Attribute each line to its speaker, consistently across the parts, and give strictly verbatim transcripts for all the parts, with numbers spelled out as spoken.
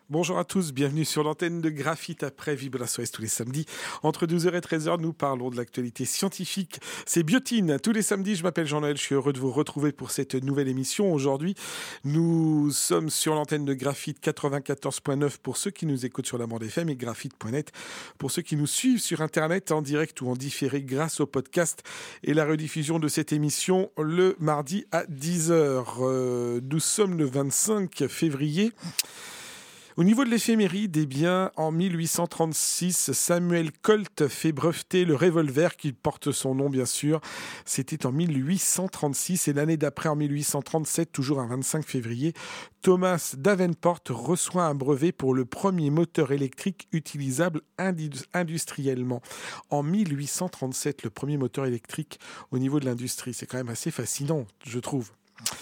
Speaker 1: Bonjour à tous, bienvenue sur l'antenne de Graphite après Vive la Soirée tous les samedis. Entre douze heures et treize heures, nous parlons de l'actualité scientifique. C'est Biotine. Tous les samedis, je m'appelle Jean-Noël, je suis heureux de vous retrouver pour cette nouvelle émission. Aujourd'hui, nous sommes sur l'antenne de Graphite quatre-vingt-quatorze point neuf pour ceux qui nous écoutent sur la bande F M et graphite point net pour ceux qui nous suivent sur Internet en direct ou en différé grâce au podcast et la rediffusion de cette émission le mardi à dix heures. Euh, nous sommes le vingt-cinq février. Au niveau de l'éphéméride, eh bien, en mille huit cent trente-six, Samuel Colt fait breveter le revolver qui porte son nom, bien sûr. C'était en mille huit cent trente-six et l'année d'après, en mille huit cent trente-sept, toujours un vingt-cinq février, Thomas Davenport reçoit un brevet pour le premier moteur électrique utilisable industriellement. En mille huit cent trente-sept, le premier moteur électrique au niveau de l'industrie. C'est quand même assez fascinant, je trouve.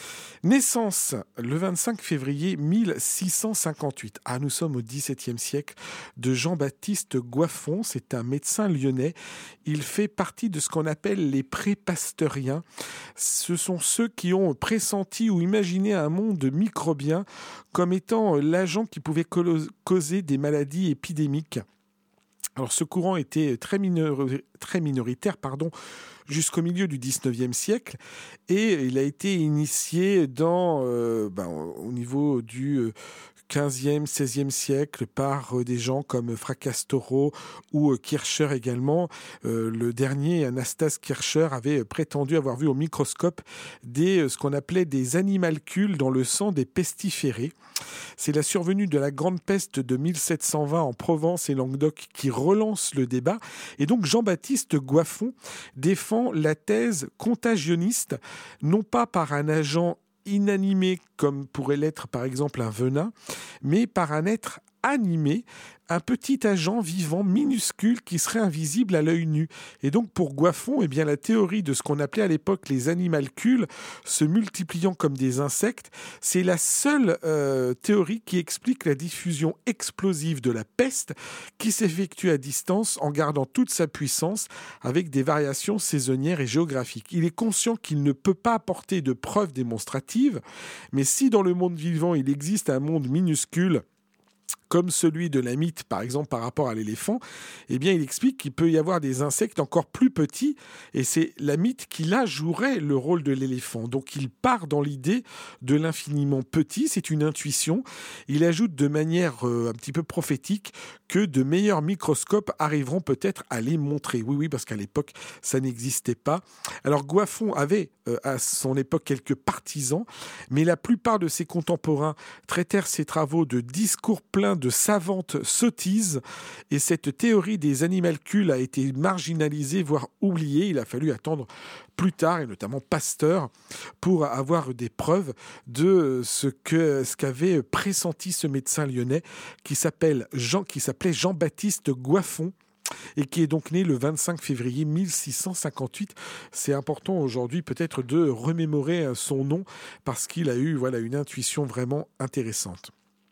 Speaker 1: Naissance, le vingt-cinq février mille six cent cinquante-huit. Ah, nous sommes au dix-septième siècle, de Jean-Baptiste Goiffon. C'est un médecin lyonnais. Il fait partie de ce qu'on appelle les pré-pasteuriens. Ce sont ceux qui ont pressenti ou imaginé un monde microbien comme étant l'agent qui pouvait causer des maladies épidémiques. Alors, ce courant était très, minor... très minoritaire, pardon, jusqu'au milieu du dix-neuvième siècle, et il a été initié dans, euh, ben, au niveau du quinzième, seizième siècle par euh, des gens comme Fracastoro ou euh, Kircher également. Euh, le dernier, Anastase Kircher, avait prétendu avoir vu au microscope des, euh, ce qu'on appelait des animalcules dans le sang des pestiférés. C'est la survenue de la grande peste de mille sept cent vingt en Provence et Languedoc qui relance le débat. Et donc Jean-Baptiste Goiffon défend la thèse contagionniste, non pas par un agent inanimé comme pourrait l'être par exemple un venin, mais par un être animé, un petit agent vivant minuscule qui serait invisible à l'œil nu. Et donc pour Goiffon, eh bien, la théorie de ce qu'on appelait à l'époque les animalcules se multipliant comme des insectes, c'est la seule euh, théorie qui explique la diffusion explosive de la peste qui s'effectue à distance en gardant toute sa puissance avec des variations saisonnières et géographiques. Il est conscient qu'il ne peut pas apporter de preuves démonstratives, mais si dans le monde vivant il existe un monde minuscule comme celui de la mythe, par exemple, par rapport à l'éléphant, eh bien, il explique qu'il peut y avoir des insectes encore plus petits, et c'est la mythe qui, là, jouerait le rôle de l'éléphant. Donc, il part dans l'idée de l'infiniment petit, c'est une intuition. Il ajoute de manière euh, un petit peu prophétique que de meilleurs microscopes arriveront peut-être à les montrer. Oui, oui, parce qu'à l'époque, ça n'existait pas. Alors, Goiffon avait, euh, à son époque, quelques partisans, mais la plupart de ses contemporains traitèrent ses travaux de discours pleins de savantes sottises, et cette théorie des animalcules a été marginalisée, voire oubliée. Il a fallu attendre plus tard, et notamment Pasteur, pour avoir des preuves de ce que ce qu'avait pressenti ce médecin lyonnais qui s'appelle Jean, qui s'appelait Jean-Baptiste Goiffon, et qui est donc né le vingt-cinq février mille six cent cinquante-huit. C'est important aujourd'hui peut-être de remémorer son nom parce qu'il a eu voilà, une intuition vraiment intéressante.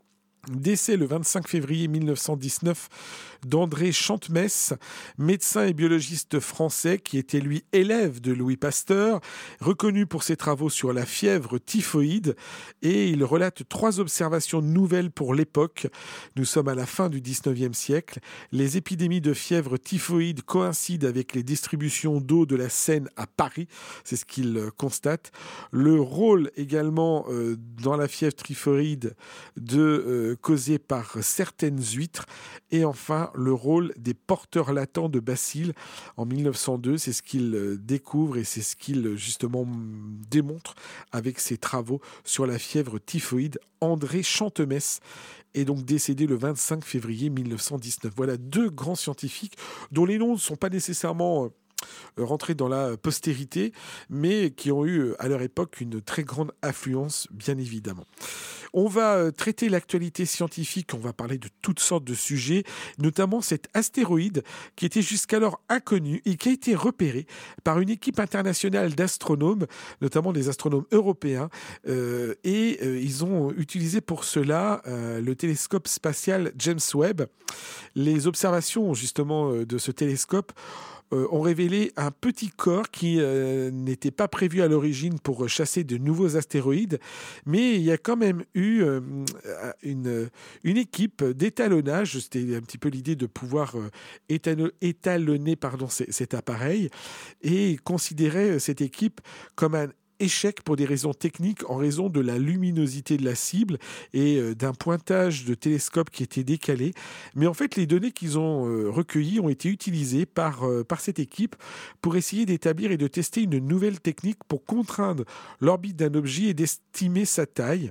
Speaker 1: Décès le vingt-cinq février mille neuf cent dix-neuf d'André Chantemesse, médecin et biologiste français qui était lui élève de Louis Pasteur, reconnu pour ses travaux sur la fièvre typhoïde, et il relate trois observations nouvelles pour l'époque. Nous sommes à la fin du dix-neuvième siècle. Les épidémies de fièvre typhoïde coïncident avec les distributions d'eau de la Seine à Paris, c'est ce qu'il constate. Le rôle également euh, dans la fièvre typhoïde de euh, causée par certaines huîtres, et enfin le rôle des porteurs latents de bacilles en mille neuf cent deux. C'est ce qu'il découvre et c'est ce qu'il justement démontre avec ses travaux sur la fièvre typhoïde. André Chantemesse est donc décédé le vingt-cinq février mille neuf cent dix-neuf. Voilà deux grands scientifiques dont les noms ne sont pas nécessairement rentrés dans la postérité, mais qui ont eu à leur époque une très grande influence, bien évidemment. On va traiter l'actualité scientifique, on va parler de toutes sortes de sujets, notamment cet astéroïde qui était jusqu'alors inconnu et qui a été repéré par une équipe internationale d'astronomes, notamment des astronomes européens, euh, et euh, ils ont utilisé pour cela euh, le télescope spatial James Webb. Les observations justement de ce télescope euh, ont révélé un petit corps qui euh, n'était pas prévu à l'origine pour chasser de nouveaux astéroïdes, mais il y a quand même eu euh, une, une équipe d'étalonnage. C'était un petit peu l'idée de pouvoir euh, étalo- étalonner pardon, c- cet appareil, et considérait cette équipe comme un échec pour des raisons techniques en raison de la luminosité de la cible et euh, d'un pointage de télescope qui était décalé. Mais en fait, les données qu'ils ont euh, recueillies ont été utilisées par, euh, par cette équipe pour essayer d'établir et de tester une nouvelle technique pour contraindre l'orbite d'un objet et d'estimer sa taille.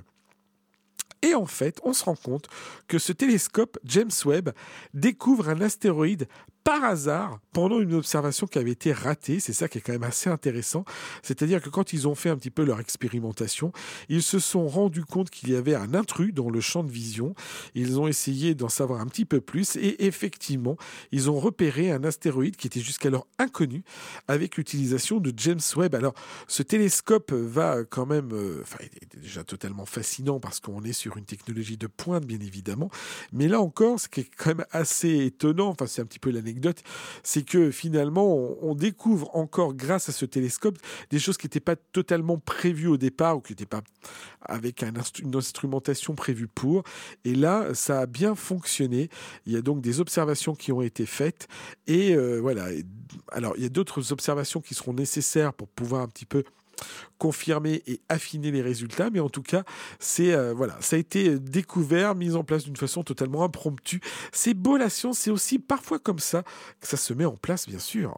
Speaker 1: Et en fait, on se rend compte que ce télescope James Webb découvre un astéroïde par hasard pendant une observation qui avait été ratée. C'est ça qui est quand même assez intéressant. C'est-à-dire que quand ils ont fait un petit peu leur expérimentation, ils se sont rendus compte qu'il y avait un intrus dans le champ de vision. Ils ont essayé d'en savoir un petit peu plus et effectivement, ils ont repéré un astéroïde qui était jusqu'alors inconnu avec l'utilisation de James Webb. Alors, ce télescope va quand même... Euh, enfin, il est déjà totalement fascinant parce qu'on est sur une technologie de pointe, bien évidemment. Mais là encore, ce qui est quand même assez étonnant, enfin, c'est un petit peu l'anecdote, c'est que finalement, on, on découvre encore grâce à ce télescope des choses qui n'étaient pas totalement prévues au départ ou qui n'étaient pas avec un instru- une instrumentation prévue pour. Et là, ça a bien fonctionné. Il y a donc des observations qui ont été faites. Et euh, voilà. Alors, il y a d'autres observations qui seront nécessaires pour pouvoir un petit peu confirmer et affiner les résultats, mais en tout cas, c'est euh, voilà, ça a été découvert, mis en place d'une façon totalement impromptue. C'est beau la science, c'est aussi parfois comme ça que ça se met en place, bien sûr.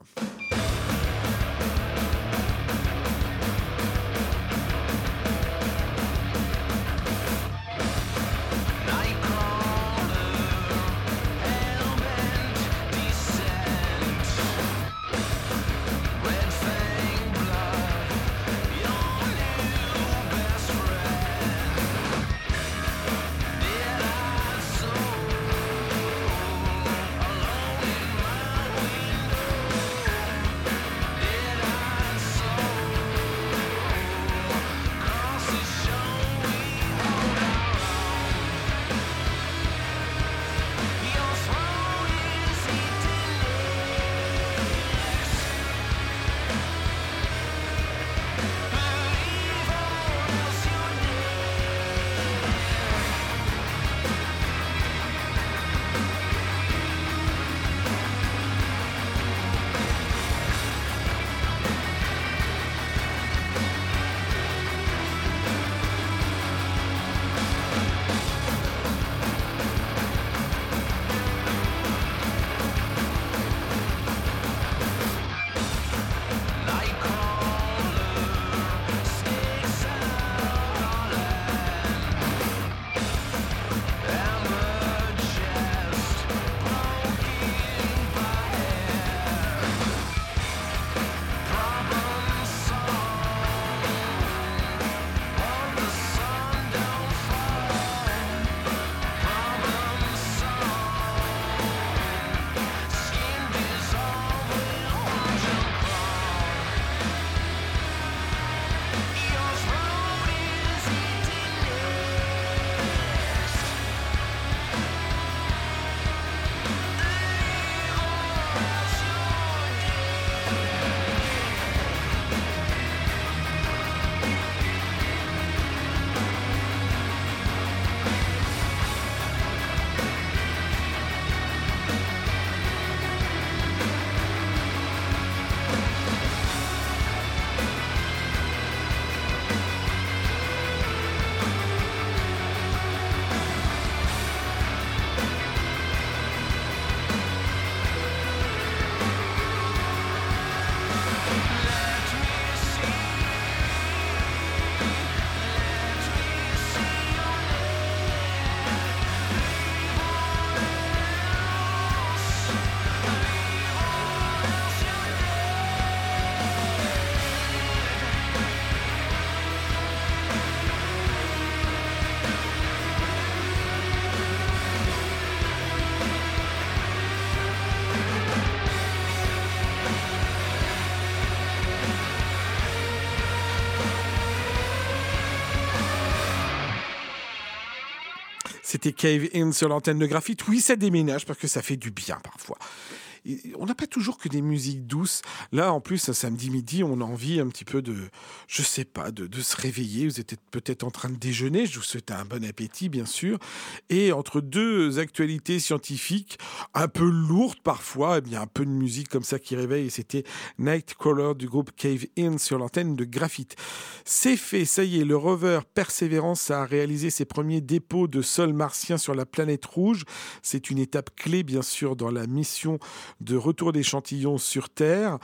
Speaker 1: C'était Cave In sur l'antenne de Graphite. Oui, ça déménage parce que ça fait du bien parfois. on n'a pas toujours que des musiques douces. Là, en plus, un samedi midi, on a envie un petit peu de, je sais pas, de, de se réveiller. Vous êtes peut-être en train de déjeuner. Je vous souhaite un bon appétit, bien sûr. Et entre deux actualités scientifiques, un peu lourdes parfois, eh bien, un peu de musique comme ça qui réveille. Et c'était Nightcrawler du groupe Cave In sur l'antenne de Graphite. C'est fait, ça y est, le rover Perseverance a réalisé ses premiers dépôts de sol martien sur la planète rouge. C'est une étape clé, bien sûr, dans la mission de retour d'échantillons sur Terre.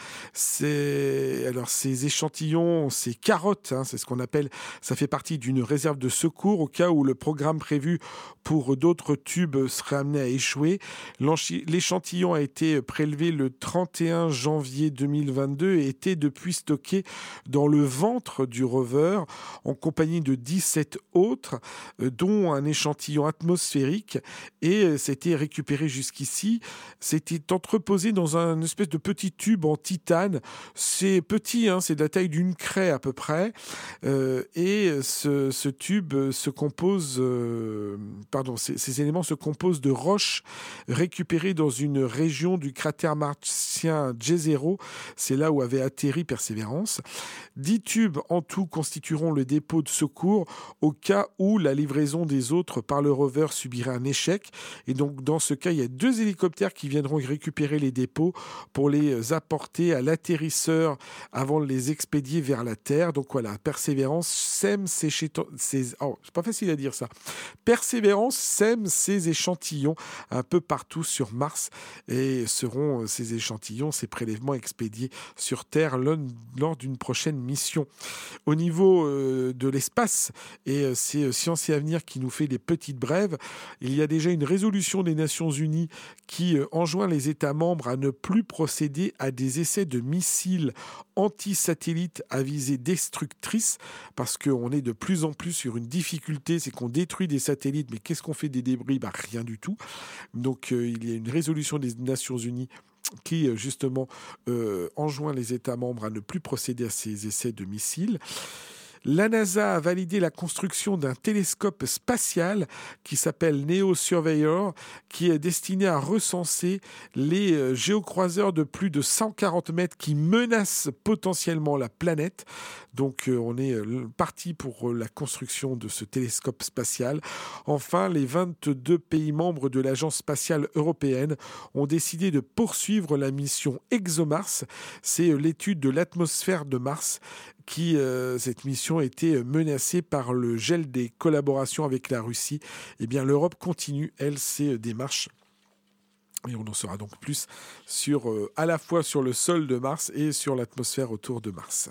Speaker 1: C'est... Alors, ces échantillons, ces carottes, hein, c'est ce qu'on appelle, ça fait partie d'une réserve de secours au cas où le programme prévu pour d'autres tubes serait amené à échouer. L'échantillon a été prélevé le trente et un janvier deux mille vingt-deux et était depuis stocké dans le ventre du rover en compagnie de dix-sept autres, dont un échantillon atmosphérique, et c'était récupéré jusqu'ici. C'était entreposé dans un espèce de petit tube en titane. C'est petit, hein, c'est de la taille d'une craie à peu près, euh, et ce, ce tube se compose, euh, pardon, ces, ces éléments se composent de roches récupérées dans une région du cratère martien Jezero. C'est là où avait atterri Perseverance. Dix tubes en tout constitueront le dépôt de secours au cas où la livraison des autres par le rover subirait un échec. Et donc, dans ce cas, il y a deux hélicoptères qui viendront récupérer les dépôts pour les apporter à l'atterrisseur avant de les expédier vers la Terre. Donc voilà, Persévérance sème ses... ses... Oh, c'est pas facile à dire ça. Persévérance sème ses échantillons un peu partout sur Mars et seront ces échantillons, ces prélèvements expédiés sur Terre lors d'une prochaine mission. Au niveau euh, de l'espace, et euh, c'est Science et Avenir qui nous fait des petites brèves, il y a déjà une résolution des Nations Unies qui euh, enjoint les États membres à ne plus procéder à des essais de missiles anti-satellites à visée destructrice, parce qu'on est de plus en plus sur une difficulté, c'est qu'on détruit des satellites, mais qu'est-ce qu'on fait des débris? Bah, rien du tout. Donc euh, il y a une résolution des Nations Unies qui justement euh, enjoint les États membres à ne plus procéder à ces essais de missiles. La NASA a validé la construction d'un télescope spatial qui s'appelle Neo Surveyor, qui est destiné à recenser les géocroiseurs de plus de cent quarante mètres qui menacent potentiellement la planète. Donc euh, on est parti pour la construction de ce télescope spatial. Enfin, les vingt-deux pays membres de l'Agence spatiale européenne ont décidé de poursuivre la mission ExoMars. C'est l'étude de l'atmosphère de Mars qui, euh, cette mission, était menacée par le gel des collaborations avec la Russie. Eh bien, l'Europe continue, elle, ses démarches. Et on en saura donc plus sur, euh, à la fois sur le sol de Mars et sur l'atmosphère autour de Mars.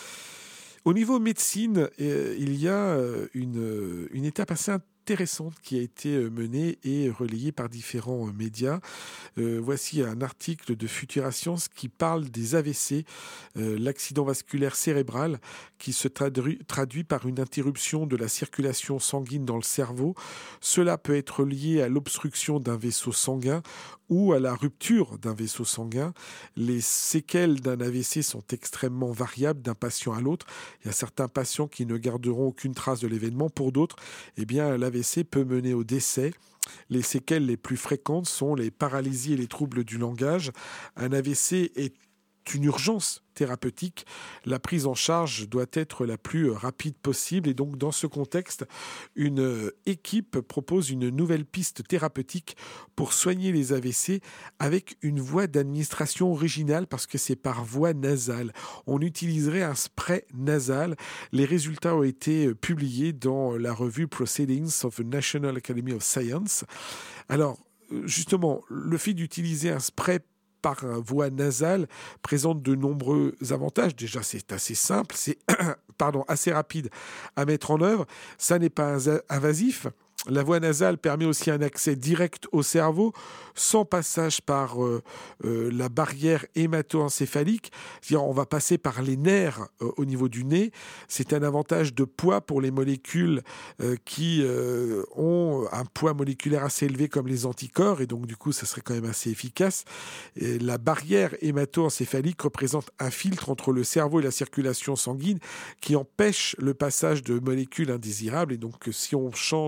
Speaker 1: Au niveau médecine, euh, il y a euh, une, une étape assez intéressante qui a été menée et relayée par différents médias. Euh, voici un article de Futura Science qui parle des A V C, euh, l'accident vasculaire cérébral, qui se traduit, traduit par une interruption de la circulation sanguine dans le cerveau. Cela peut être lié à l'obstruction d'un vaisseau sanguin ou à la rupture d'un vaisseau sanguin. Les séquelles d'un A V C sont extrêmement variables d'un patient à l'autre. Il y a certains patients qui ne garderont aucune trace de l'événement. Pour d'autres, eh bien, l'A V C peut mener au décès. Les séquelles les plus fréquentes sont les paralysies et les troubles du langage. Un A V C est une urgence thérapeutique. La prise en charge doit être la plus rapide possible et donc dans ce contexte, une équipe propose une nouvelle piste thérapeutique pour soigner les A V C avec une voie d'administration originale parce que c'est par voie nasale. On utiliserait un spray nasal. Les résultats ont été publiés dans la revue Proceedings of the National Academy of Science. Alors, justement, le fait d'utiliser un spray par voie nasale présente de nombreux avantages. Déjà, c'est assez simple, c'est pardon, assez rapide à mettre en œuvre. Ça n'est pas invasif. La voie nasale permet aussi un accès direct au cerveau sans passage par euh, euh, la barrière hémato-encéphalique. C'est-à-dire, on va passer par les nerfs euh, au niveau du nez. C'est un avantage de poids pour les molécules euh, qui euh, ont un poids moléculaire assez élevé comme les anticorps et donc du coup, ça serait quand même assez efficace. Et la barrière hémato-encéphalique représente un filtre entre le cerveau et la circulation sanguine qui empêche le passage de molécules indésirables et donc si on change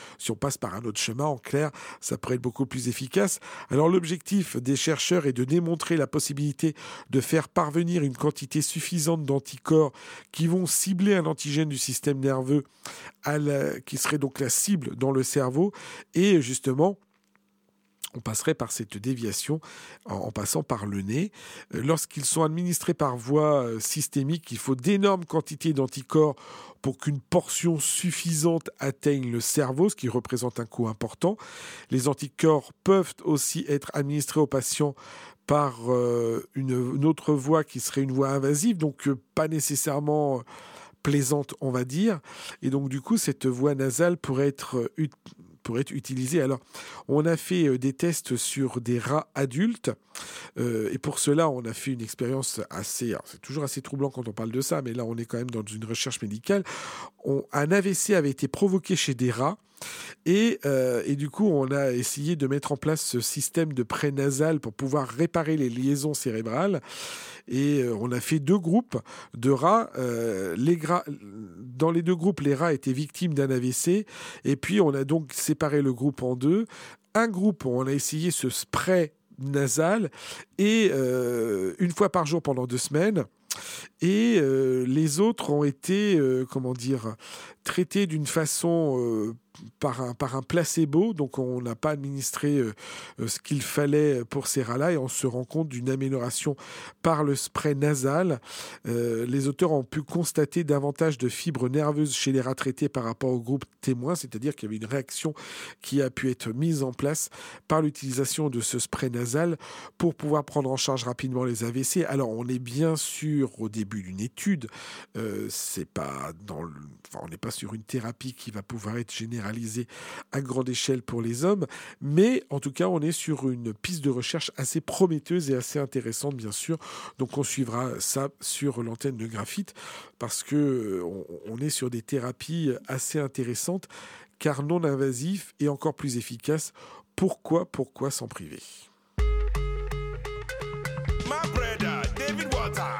Speaker 1: si on passe par un autre chemin, en clair, ça pourrait être beaucoup plus efficace. Alors l'objectif des chercheurs est de démontrer la possibilité de faire parvenir une quantité suffisante d'anticorps qui vont cibler un antigène du système nerveux à la, qui serait donc la cible dans le cerveau, et justement on passerait par cette déviation en, en passant par le nez. Lorsqu'ils sont administrés par voie systémique, il faut d'énormes quantités d'anticorps pour qu'une portion suffisante atteigne le cerveau, ce qui représente un coût important. Les anticorps peuvent aussi être administrés aux patients par euh, une, une autre voie qui serait une voie invasive, donc euh, pas nécessairement plaisante, on va dire. Et donc du coup, cette voie nasale pourrait être ut- pourrait être utilisé. Alors, on a fait des tests sur des rats adultes euh, et pour cela, on a fait une expérience assez... Alors, c'est toujours assez troublant quand on parle de ça, mais là, on est quand même dans une recherche médicale. On, un A V C avait été provoqué chez des rats et, euh, et du coup, on a essayé de mettre en place ce système de prêt nasal pour pouvoir réparer les liaisons cérébrales. Et euh, on a fait deux groupes de rats. Euh, les gra... Dans les deux groupes, les rats étaient victimes d'un A V C. Et puis, on a donc séparé le groupe en deux. Un groupe, on a essayé ce spray nasal et euh, une fois par jour pendant deux semaines. Et euh, les autres ont été, euh, comment dire, traités d'une façon euh, par un, par un placebo. Donc on n'a pas administré euh, ce qu'il fallait pour ces rats-là et on se rend compte d'une amélioration par le spray nasal. Euh, les auteurs ont pu constater davantage de fibres nerveuses chez les rats traités par rapport au groupe témoin, c'est-à-dire qu'il y avait une réaction qui a pu être mise en place par l'utilisation de ce spray nasal pour pouvoir prendre en charge rapidement les A V C. Alors on est bien sûr au début d'une étude, euh, c'est pas dans le... enfin, on n'est pas sur une thérapie qui va pouvoir être généralisée à grande échelle pour les hommes, mais en tout cas on est sur une piste de recherche assez prometteuse et assez intéressante bien sûr, donc on suivra ça sur l'antenne de Graphite parce que on, on est sur des thérapies assez intéressantes car non invasives et encore plus efficaces. Pourquoi, pourquoi s'en priver?
Speaker 2: My brother, David Walter.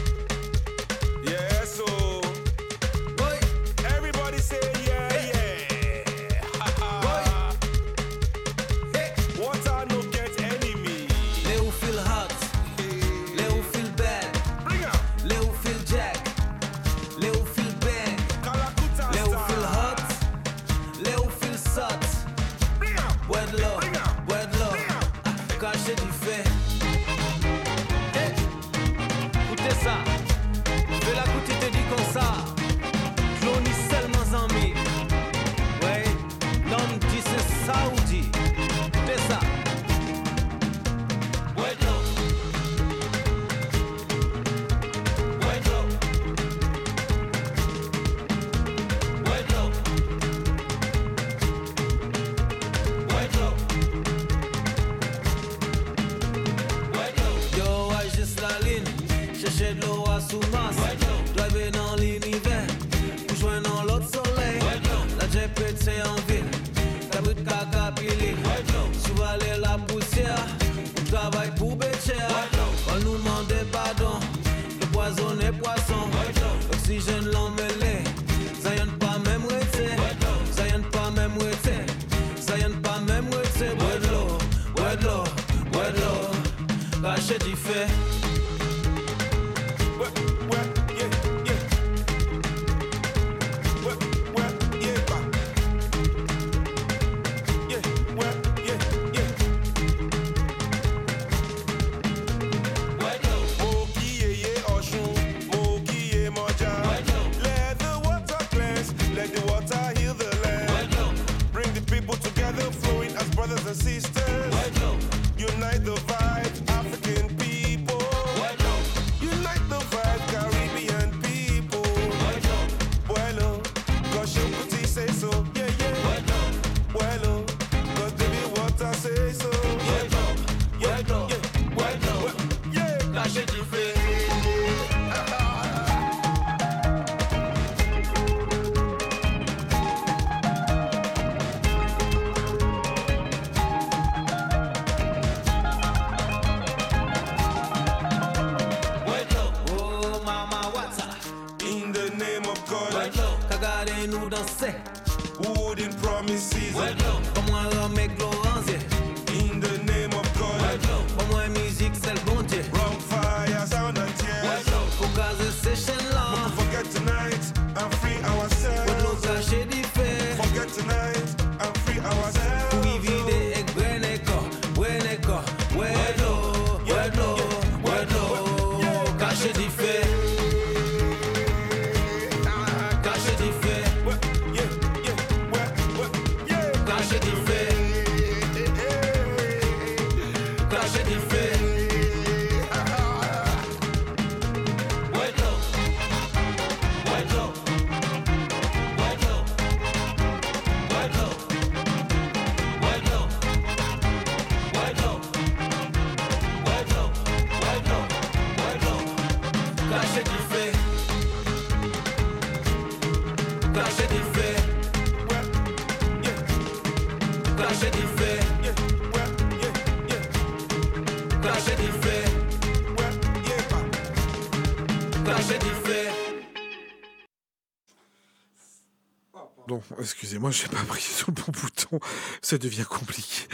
Speaker 2: Yeah, so boy, everybody say yeah, hey. Yeah. Boy, hey. Water no get enemy.
Speaker 3: They who feel hot, hey. They who feel bad.
Speaker 2: Bring up.
Speaker 3: They who feel jack. They who feel bang.
Speaker 2: Kalakuta
Speaker 3: They who
Speaker 2: style.
Speaker 3: feel hot. They who feel sot.
Speaker 2: Bring up.
Speaker 3: Word love,
Speaker 2: Bring up.
Speaker 3: word love.
Speaker 2: Bring up.
Speaker 3: Quand j'ai du fait. Hey, écoutez ça. Fais la goûter te dit comme ça. Clone seulement en mi. Ouais, l'homme dit c'est Saoudi. Écoutez ça. Word love. Word love. Word love. Word love. Yo, ouais, juste la ligne. Chercher de l'eau à sous-masse. Driver dans l'univers. Pour joindre dans l'autre soleil. La J P T en ville. Cabrit caca pili. Souvaler la poussière. On travaille pour Bécher. On nous demande pardon. Le poison est poisson. L'oxygène l'emmêlé. Ça y'en pas même rété. Ça y'en pas même rété. Ça y'en pas même rété. Ouais de l'eau. Ouais de l'eau. Ouais de l'eau. Caché du fait.
Speaker 2: Ouais, ouais, yeah, yeah. Ouais, ouais, yeah, bah. Yeah, ouais, yeah, yeah. Mo qui est yé Oshun, mo qui est Moja. Let the water cleanse, let the water heal the land. Bring the people together, flowing as brothers and sisters. Unite the vibe, African people. Unite the vibe, Caribbean people. Bueno, cause Shokuti say so. Yeah, yeah. Bueno, cause David Walter say so. Yeah, yeah, yeah. Bueno, yeah.
Speaker 3: Caché du fait. Oh, mama, what's up?
Speaker 2: In the name of God,
Speaker 3: Kagade nous danser.
Speaker 2: who wouldn't promise
Speaker 3: fait. Caché du fait.
Speaker 1: Bon, excusez-moi, j'ai pas appuyé sur le bon bouton. Ça devient compliqué.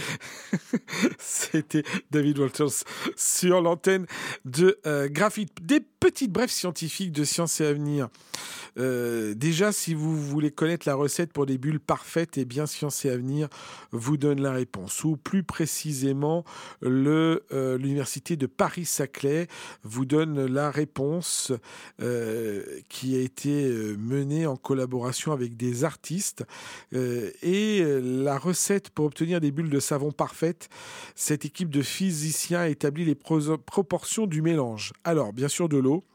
Speaker 1: C'était David Walters sur l'antenne de euh, Graphite. Des petites brèves scientifiques de Science et Avenir. Euh, déjà, si vous voulez connaître la recette pour des bulles parfaites, eh bien, Science et Avenir vous donne la réponse. Ou plus précisément, le, euh, l'Université de Paris-Saclay vous donne la réponse euh, qui a été menée en collaboration avec des artistes. Euh, et la recette pour obtenir des bulles de savon parfaites, cette équipe de physiciens a établi les pro- proportions du mélange. Alors, bien sûr, de l'eau.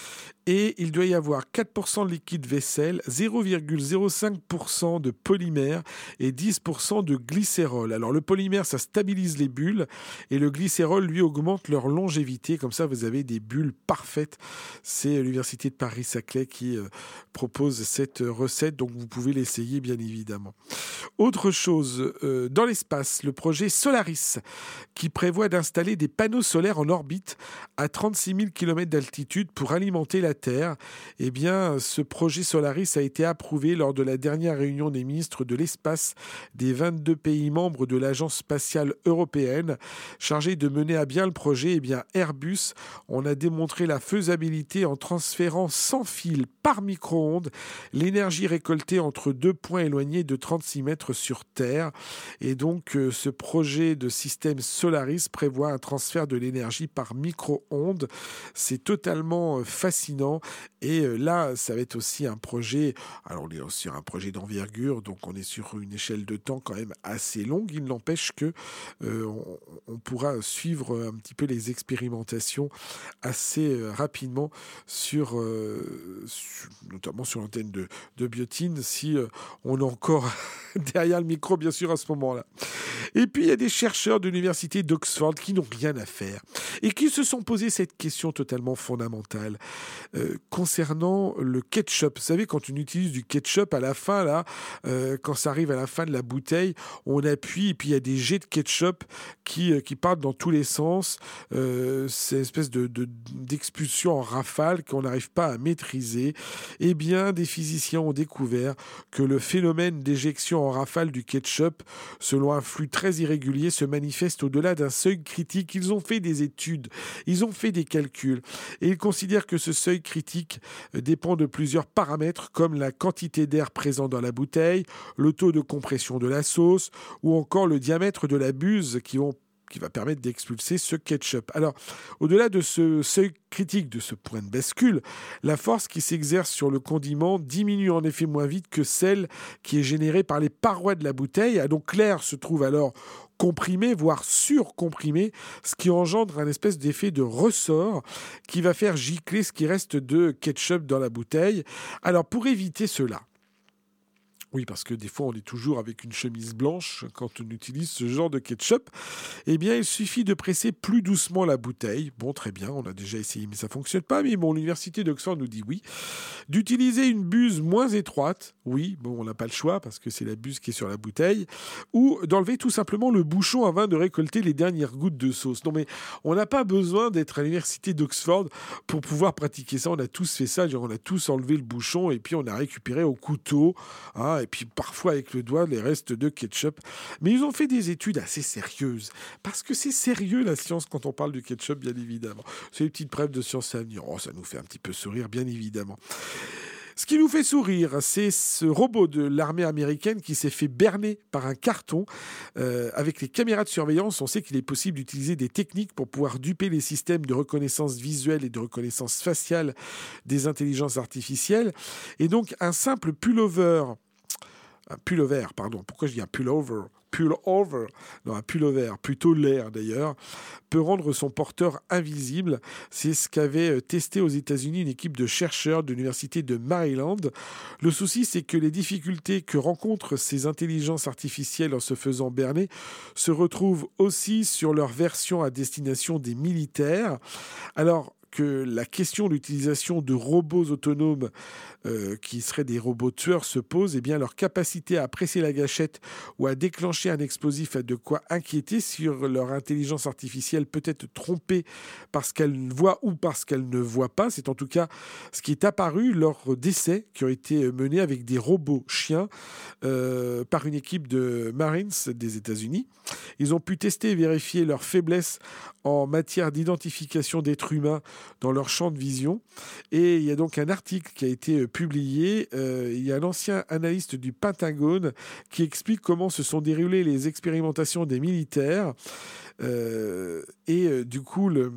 Speaker 1: Et il doit y avoir quatre pour cent de liquide vaisselle, zéro virgule zéro cinq pour cent de polymère et dix pour cent de glycérol. Alors le polymère, ça stabilise les bulles et le glycérol, lui, augmente leur longévité. Comme ça, vous avez des bulles parfaites. C'est l'Université de Paris-Saclay qui euh, propose cette recette, donc vous pouvez l'essayer, bien évidemment. Autre chose, euh, dans l'espace, le projet Solaris, qui prévoit d'installer des panneaux solaires en orbite à trente-six mille kilomètres d'altitude pour alimenter la Terre. Eh bien, ce projet Solaris a été approuvé lors de la dernière réunion des ministres de l'espace des vingt-deux pays membres de l'Agence spatiale européenne. Chargé de mener à bien le projet, eh bien, Airbus, on a démontré la faisabilité en transférant sans fil par micro-ondes l'énergie récoltée entre deux points éloignés de trente-six mètres sur Terre. Et donc, euh, ce projet de système Solaris prévoit un transfert de l'énergie par micro-ondes. C'est totalement euh, fascinant. Et euh, là, ça va être aussi un projet, alors on est sur un projet d'envergure, donc on est sur une échelle de temps quand même assez longue. Il n'empêche que euh, on, on pourra suivre un petit peu les expérimentations assez euh, rapidement sur, euh, sur, notamment sur l'antenne de, de Biotine, si euh, on est encore derrière le micro, bien sûr, à ce moment-là. Et puis, il y a des chercheurs de l'université d'Oxford qui n'ont rien à faire et qui se sont posé cette question totalement fondamentale euh, concernant le ketchup. Vous savez, quand on utilise du ketchup à la fin, là, euh, quand ça arrive à la fin de la bouteille, on appuie et puis il y a des jets de ketchup qui, euh, qui partent dans tous les sens. Euh, c'est une espèce de, de, d'expulsion en rafale qu'on n'arrive pas à maîtriser. Eh bien, des physiciens ont découvert que le phénomène d'éjection en rafale du ketchup, selon un flux très irrégulier, se manifeste au-delà d'un seuil critique. Ils ont fait des études, ils ont fait des calculs et ils considèrent que ce seuil critique dépend de plusieurs paramètres comme la quantité d'air présent dans la bouteille, le taux de compression de la sauce ou encore le diamètre de la buse qui vont qui va permettre d'expulser ce ketchup. Alors, au-delà de ce seuil critique, de ce point de bascule, la force qui s'exerce sur le condiment diminue en effet moins vite que celle qui est générée par les parois de la bouteille. Ah, donc l'air se trouve alors comprimé, voire surcomprimé, ce qui engendre un espèce d'effet de ressort qui va faire gicler ce qui reste de ketchup dans la bouteille. Alors, pour éviter cela, oui, parce que des fois, on est toujours avec une chemise blanche quand on utilise ce genre de ketchup. Eh bien, il suffit de presser plus doucement la bouteille. Bon, très bien, on a déjà essayé, mais ça ne fonctionne pas. Mais bon, l'université d'Oxford nous dit oui. D'utiliser une buse moins étroite. Oui, bon, on n'a pas le choix parce que c'est la buse qui est sur la bouteille. Ou d'enlever tout simplement le bouchon afin de récolter les dernières gouttes de sauce. Non, mais on n'a pas besoin d'être à l'université d'Oxford pour pouvoir pratiquer ça. On a tous fait ça. Genre, on a tous enlevé le bouchon et puis on a récupéré au couteau. Hein, et puis parfois avec le doigt les restes de ketchup. Mais ils ont fait des études assez sérieuses, parce que c'est sérieux la science quand on parle du ketchup, bien évidemment. C'est une petite brève de Science et Avenir. Oh, ça nous fait un petit peu sourire, bien évidemment. Ce qui nous fait sourire, c'est ce robot de l'armée américaine qui s'est fait berner par un carton. Euh, avec les caméras de surveillance, on sait qu'il est possible d'utiliser des techniques pour pouvoir duper les systèmes de reconnaissance visuelle et de reconnaissance faciale des intelligences artificielles. Et donc, un simple pullover Un pullover, pardon. Pourquoi je dis un pullover ? pullover, non, un pullover, plutôt l'air d'ailleurs, peut rendre son porteur invisible. C'est ce qu'avait testé aux États-Unis une équipe de chercheurs de l'université de Maryland. Le souci, c'est que les difficultés que rencontrent ces intelligences artificielles en se faisant berner se retrouvent aussi sur leur version à destination des militaires. Alors que la question de l'utilisation de robots autonomes euh, qui seraient des robots tueurs se pose, eh bien leur capacité à presser la gâchette ou à déclencher un explosif a de quoi inquiéter sur leur intelligence artificielle peut être trompée parce qu'elle voit ou parce qu'elle ne voit pas. C'est en tout cas ce qui est apparu lors d'essais qui ont été menés avec des robots chiens euh, par une équipe de Marines des États-Unis. Ils ont pu tester et vérifier leurs faiblesses en matière d'identification d'êtres humains dans leur champ de vision. Et il y a donc un article qui a été publié. Euh, il y a un ancien analyste du Pentagone qui explique comment se sont déroulées les expérimentations des militaires. Euh, et euh, du coup, le...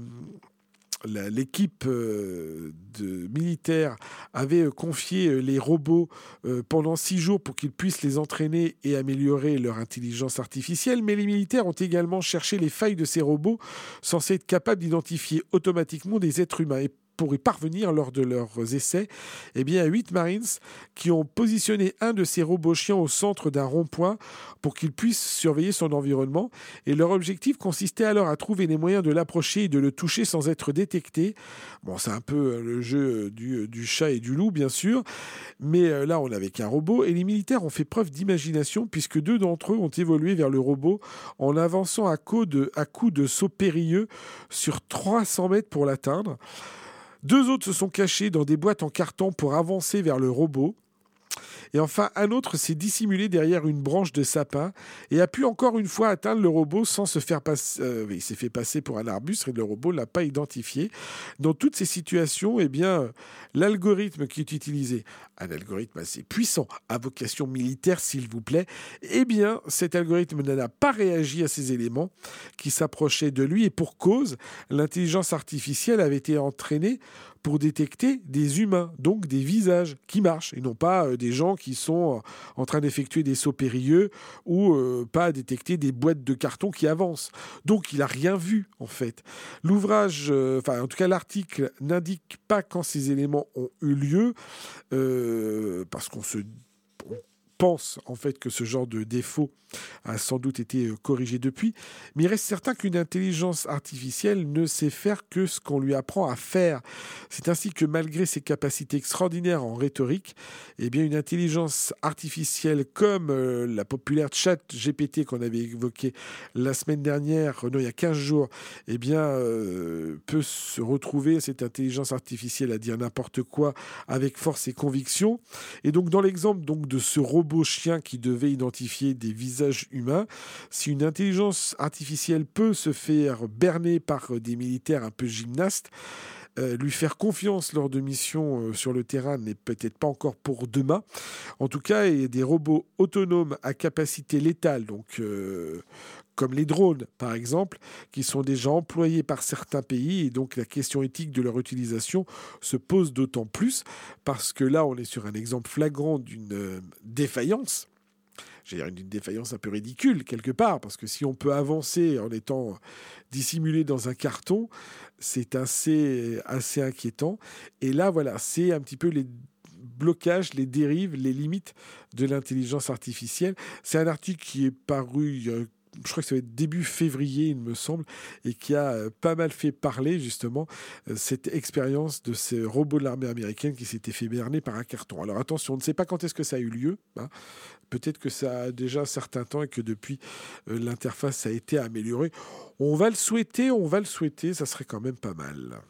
Speaker 1: La, l'équipe euh, de militaires avait euh, confié euh, les robots euh, pendant six jours pour qu'ils puissent les entraîner et améliorer leur intelligence artificielle. Mais les militaires ont également cherché les failles de ces robots censés être capables d'identifier automatiquement des êtres humains. Et pour y parvenir lors de leurs essais, eh bien, huit Marines qui ont positionné un de ces robots chiens au centre d'un rond-point pour qu'il puisse surveiller son environnement. Et leur objectif consistait alors à trouver les moyens de l'approcher et de le toucher sans être détecté. Bon, c'est un peu le jeu du, du chat et du loup, bien sûr, mais là, on n'avait qu'un robot. Et les militaires ont fait preuve d'imagination puisque deux d'entre eux ont évolué vers le robot en avançant à coups de, à coups de sauts périlleux sur trois cents mètres pour l'atteindre. Deux autres se sont cachés dans des boîtes en carton pour avancer vers le robot. Et enfin, un autre s'est dissimulé derrière une branche de sapin et a pu encore une fois atteindre le robot sans se faire passer. Euh, il s'est fait passer pour un arbuste et le robot ne l'a pas identifié. Dans toutes ces situations, eh bien, l'algorithme qui est utilisé, un algorithme assez puissant, à vocation militaire s'il vous plaît, eh bien, cet algorithme n'a pas réagi à ces éléments qui s'approchaient de lui et pour cause, l'intelligence artificielle avait été entraînée pour détecter des humains, donc des visages qui marchent, et non pas euh, des gens qui sont euh, en train d'effectuer des sauts périlleux ou euh, pas détecter des boîtes de carton qui avancent. Donc il n'a rien vu, en fait. L'ouvrage, enfin euh, en tout cas l'article, n'indique pas quand ces éléments ont eu lieu, euh, parce qu'on se... On pense en fait que ce genre de défaut a sans doute été corrigé depuis, mais il reste certain qu'une intelligence artificielle ne sait faire que ce qu'on lui apprend à faire. C'est ainsi que malgré ses capacités extraordinaires en rhétorique, eh bien une intelligence artificielle comme euh, la populaire ChatGPT qu'on avait évoquée la semaine dernière, non, il y a quinze jours, eh bien euh, peut se retrouver, cette intelligence artificielle, à dire n'importe quoi avec force et conviction. Et donc dans l'exemple donc, de ce robot chien qui devait identifier des visages humains, si une intelligence artificielle peut se faire berner par des militaires un peu gymnastes, euh, lui faire confiance lors de missions euh, sur le terrain n'est peut-être pas encore pour demain. En tout cas, il y a des robots autonomes à capacité létale, donc euh, comme les drones par exemple, qui sont déjà employés par certains pays, et donc la question éthique de leur utilisation se pose d'autant plus, parce que là on est sur un exemple flagrant d'une euh, défaillance, j'ai une défaillance un peu ridicule quelque part, parce que si on peut avancer en étant dissimulé dans un carton, c'est assez, assez inquiétant. Et là voilà, c'est un petit peu les blocages, les dérives, les limites de l'intelligence artificielle. C'est un article qui est paru euh, je crois que ça va être début février, il me semble, et qui a euh, pas mal fait parler, justement, euh, cette expérience de ces robots de l'armée américaine qui s'étaient fait berner par un carton. Alors attention, on ne sait pas quand est-ce que ça a eu lieu. Hein. Peut-être que ça a déjà un certain temps et que depuis, euh, l'interface a été améliorée. On va le souhaiter, on va le souhaiter, ça serait quand même pas mal.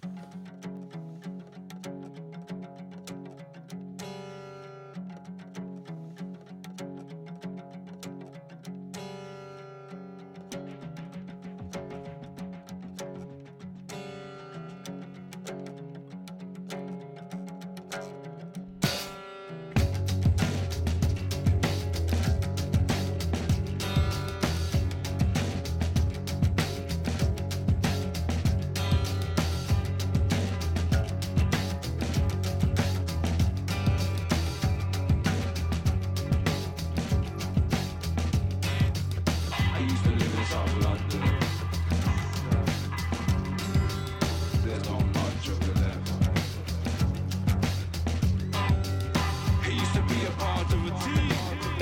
Speaker 4: used to live in South London. There's not much of it left. He used to be a part of a team.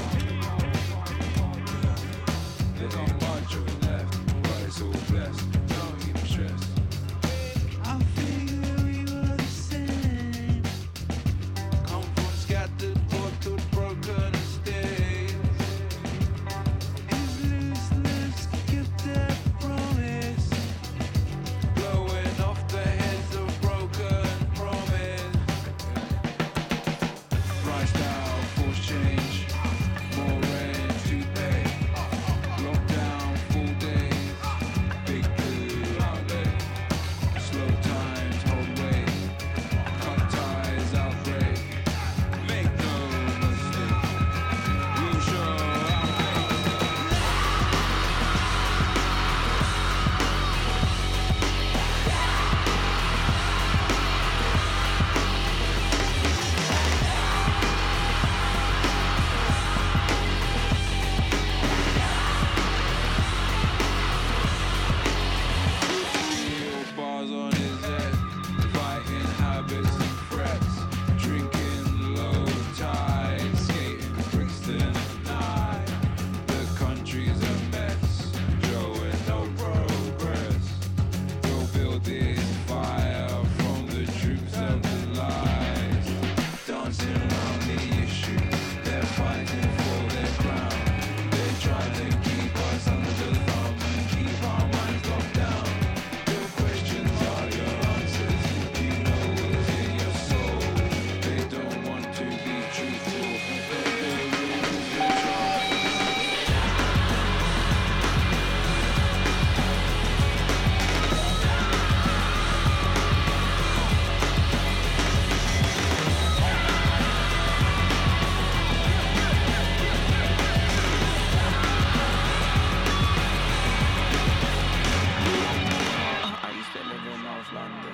Speaker 4: There's not much of it left, but it's all blessed. Don't keep stressed. I figured we were the same. Come from scattered, bottled, broken estates. His loose lips give their promise, blowing off the heads of broken promise. Priced out, forced change, more rent to pay. Lockdown, full days, big blue outlet. Slow times, hold weight, cut ties, outbreak. Make no mistake, we'll show our face. Bars on his head, fighting habits and threats, drinking low tide, skating Brixton at night. The country's a mess, showing no progress. We'll build this fire from the troops of the lies, dancing around the issue. They're fighting for their crown. They try to keep us under the thumb and keep our minds locked down. Your questions are your answers. You know what's in your soul. They don't want to be truthful, but they lose control. I used to live in North London.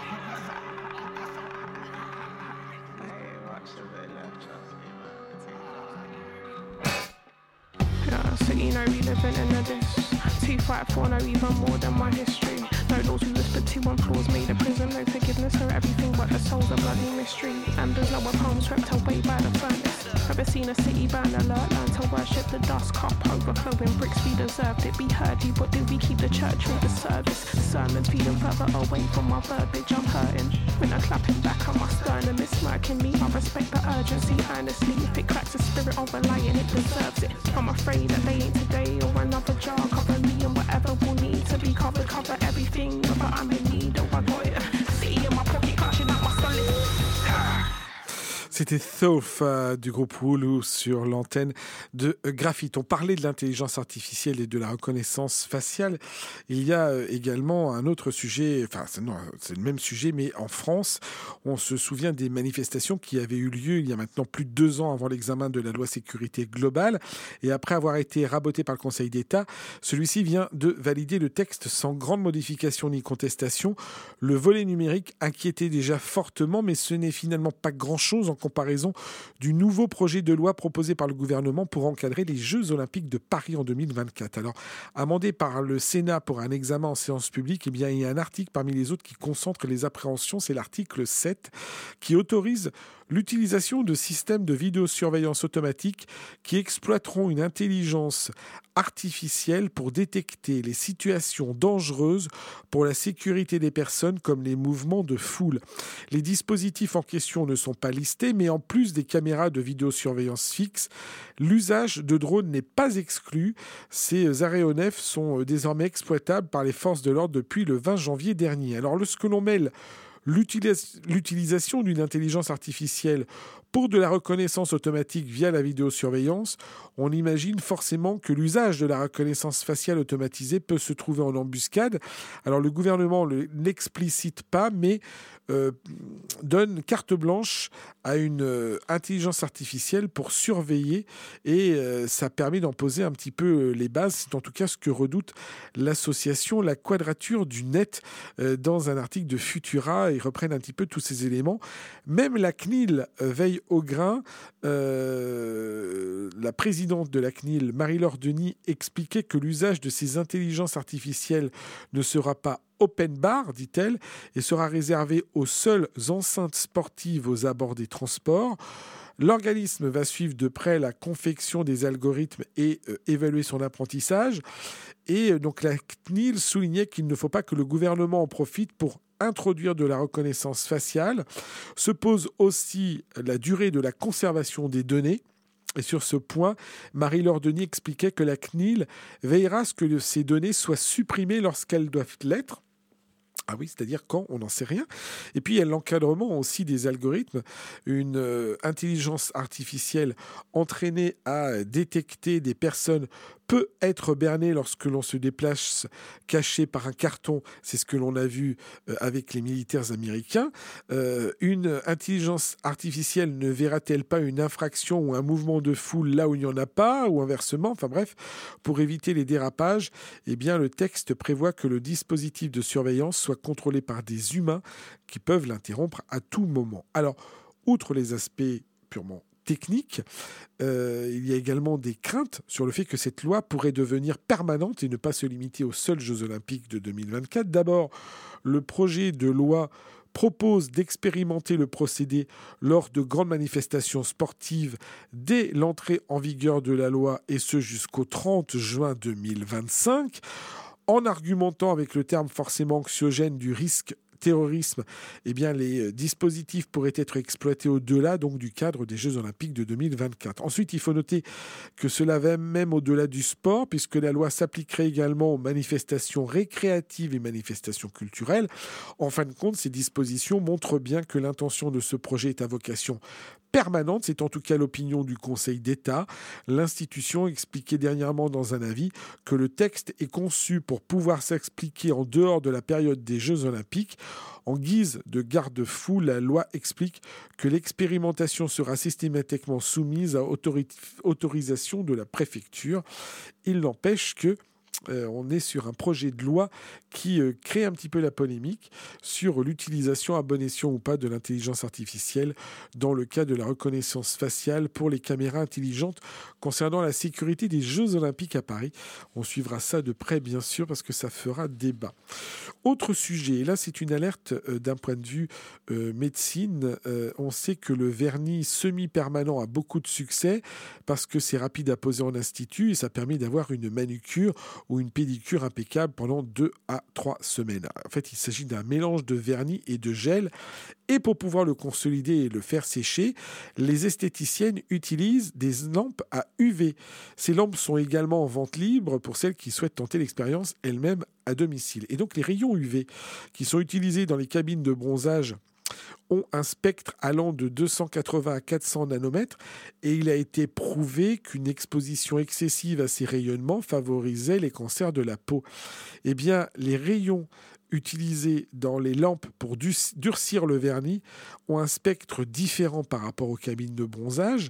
Speaker 5: Yeah, so you know we live in a this. Two fight four, no even more than my history. No laws we whispered to on floors made a prison. No forgiveness for everything but the soul's a bloody mystery. Embers lower palms swept away by the furnace. Ever seen a city burn alert? Learn to worship the dust cup overflowing bricks. We deserved it. We heard you, but do we keep the church with the service? Sermons feeding further away from my verbiage. I'm hurting. When I'm clapping back on my sternum, it's smirking me. I respect the urgency earnestly. If it cracks the spirit of a lion, it deserves it. I'm afraid that they ain't today or another jar. Cover me and whatever will need to be covered. Cover everything, but I'm in need. Oh, I got it. See in my pocket, clutching at my solid.
Speaker 1: C'était Thoth euh, du groupe Wooloo sur l'antenne de euh, Graphite. On parlait de l'intelligence artificielle et de la reconnaissance faciale. Il y a euh, également un autre sujet, enfin c'est, non, c'est le même sujet, mais en France, on se souvient des manifestations qui avaient eu lieu il y a maintenant plus de deux ans avant l'examen de la loi sécurité globale. Et après avoir été raboté par le Conseil d'État, celui-ci vient de valider le texte sans grande modification ni contestation. Le volet numérique inquiétait déjà fortement, mais ce n'est finalement pas grand-chose en comparaison du nouveau projet de loi proposé par le gouvernement pour encadrer les Jeux Olympiques de Paris en deux mille vingt-quatre. Alors, amendé par le Sénat pour un examen en séance publique, eh bien, il y a un article parmi les autres qui concentre les appréhensions, c'est l'article sept, qui autorise l'utilisation de systèmes de vidéosurveillance automatique qui exploiteront une intelligence artificielle pour détecter les situations dangereuses pour la sécurité des personnes comme les mouvements de foule. Les dispositifs en question ne sont pas listés, mais en plus des caméras de vidéosurveillance fixe, l'usage de drones n'est pas exclu. Ces aéronefs sont désormais exploitables par les forces de l'ordre depuis le vingt janvier dernier. Alors, lorsque l'on mêle L'utilis- l'utilisation d'une intelligence artificielle pour de la reconnaissance automatique via la vidéosurveillance, on imagine forcément que l'usage de la reconnaissance faciale automatisée peut se trouver en embuscade. Alors le gouvernement ne l'explicite pas, mais euh, donne carte blanche à une euh, intelligence artificielle pour surveiller et euh, ça permet d'en poser un petit peu les bases. C'est en tout cas ce que redoute l'association La Quadrature du Net euh, dans un article de Futura. Ils reprennent un petit peu tous ces éléments. Même la C N I L veille au grain, euh, la présidente de la C N I L, Marie-Laure Denis, expliquait que l'usage de ces intelligences artificielles ne sera pas open bar, dit-elle, et sera réservé aux seules enceintes sportives aux abords des transports. L'organisme va suivre de près la confection des algorithmes et euh, évaluer son apprentissage. Et euh, donc la C N I L soulignait qu'il ne faut pas que le gouvernement en profite pour introduire de la reconnaissance faciale. Se pose aussi la durée de la conservation des données. Et sur ce point, Marie-Laure Denis expliquait que la C N I L veillera à ce que ces données soient supprimées lorsqu'elles doivent l'être. Ah oui, c'est-à-dire quand, on n'en sait rien. Et puis, il y a l'encadrement aussi des algorithmes. Une euh, intelligence artificielle entraînée à détecter des personnes peut être bernée lorsque l'on se déplace caché par un carton. C'est ce que l'on a vu euh, avec les militaires américains. Euh, une intelligence artificielle ne verra-t-elle pas une infraction ou un mouvement de foule là où il n'y en a pas, ou inversement? Enfin bref, pour éviter les dérapages, eh bien, le texte prévoit que le dispositif de surveillance soit contrôlé par des humains qui peuvent l'interrompre à tout moment. Alors, outre les aspects purement techniques, euh, il y a également des craintes sur le fait que cette loi pourrait devenir permanente et ne pas se limiter aux seuls Jeux Olympiques de deux mille vingt-quatre. D'abord, le projet de loi propose d'expérimenter le procédé lors de grandes manifestations sportives dès l'entrée en vigueur de la loi, et ce jusqu'au trente juin deux mille vingt-cinq. En argumentant avec le terme forcément anxiogène du risque terrorisme, eh bien, les dispositifs pourraient être exploités au-delà donc, du cadre des Jeux Olympiques de deux mille vingt-quatre. Ensuite, il faut noter que cela va même au-delà du sport, puisque la loi s'appliquerait également aux manifestations récréatives et manifestations culturelles. En fin de compte, ces dispositions montrent bien que l'intention de ce projet est à vocation permanente. C'est en tout cas l'opinion du Conseil d'État. L'institution expliquait dernièrement dans un avis que le texte est conçu pour pouvoir s'expliquer en dehors de la période des Jeux Olympiques. En guise de garde-fou, la loi explique que l'expérimentation sera systématiquement soumise à autori- autorisation de la préfecture. Il n'empêche que Euh, on est sur un projet de loi qui euh, crée un petit peu la polémique sur l'utilisation à bon escient ou pas de l'intelligence artificielle dans le cas de la reconnaissance faciale pour les caméras intelligentes concernant la sécurité des Jeux Olympiques à Paris. On suivra ça de près, bien sûr, parce que ça fera débat. Autre sujet, et là c'est une alerte euh, d'un point de vue euh, médecine. Euh, on sait que le vernis semi-permanent a beaucoup de succès parce que c'est rapide à poser en institut et ça permet d'avoir une manucure ou une pédicure impeccable pendant deux à trois semaines. En fait, il s'agit d'un mélange de vernis et de gel. Et pour pouvoir le consolider et le faire sécher, les esthéticiennes utilisent des lampes à U V. Ces lampes sont également en vente libre pour celles qui souhaitent tenter l'expérience elles-mêmes à domicile. Et donc, les rayons U V qui sont utilisés dans les cabines de bronzage ont un spectre allant de deux cent quatre-vingts à quatre cents nanomètres et il a été prouvé qu'une exposition excessive à ces rayonnements favorisait les cancers de la peau. Eh bien, les rayons utilisés dans les lampes pour durcir le vernis ont un spectre différent par rapport aux cabines de bronzage.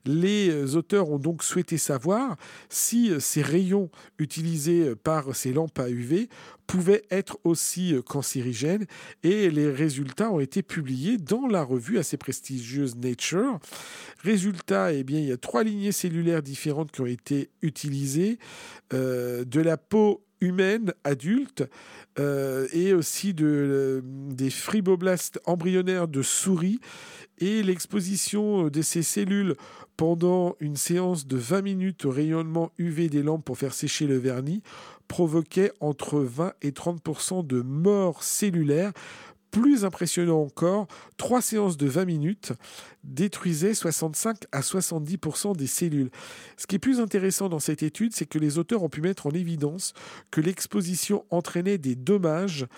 Speaker 1: Les auteurs ont donc souhaité savoir si ces rayons utilisés par ces lampes à U V pouvaient être aussi cancérigènes et les résultats ont été publiés dans la revue assez prestigieuse Nature. Résultat, eh bien, il y a trois lignées cellulaires différentes qui ont été utilisées, euh, de la peau humaine adulte euh, et aussi de, euh, des fibroblastes embryonnaires de souris, et l'exposition de ces cellules pendant une séance de vingt minutes au rayonnement U V des lampes pour faire sécher le vernis provoquait entre vingt et trente pour cent de mort cellulaire. Plus impressionnant encore, trois séances de vingt minutes détruisaient soixante-cinq à soixante-dix pour cent des cellules. Ce qui est plus intéressant dans cette étude, c'est que les auteurs ont pu mettre en évidence que l'exposition entraînait des dommages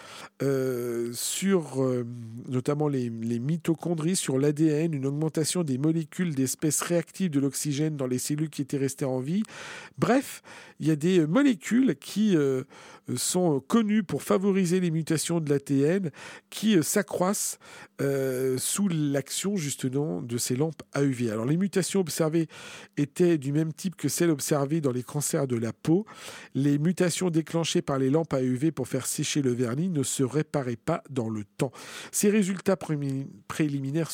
Speaker 1: euh, sur euh, notamment les, les mitochondries, sur l'A D N, une augmentation des molécules d'espèces réactives de l'oxygène dans les cellules qui étaient restées en vie. Bref, il y a des molécules qui euh, sont connues pour favoriser les mutations de l'A D N qui euh, s'accroissent euh, sous l'action justement de ces lampes à U V. Alors les mutations observées étaient du même type que celles observées dans les cancers de la peau. Les mutations déclenchées par les lampes à U V pour faire sécher le vernis ne se réparaient pas dans le temps. Ces résultats préliminaires sont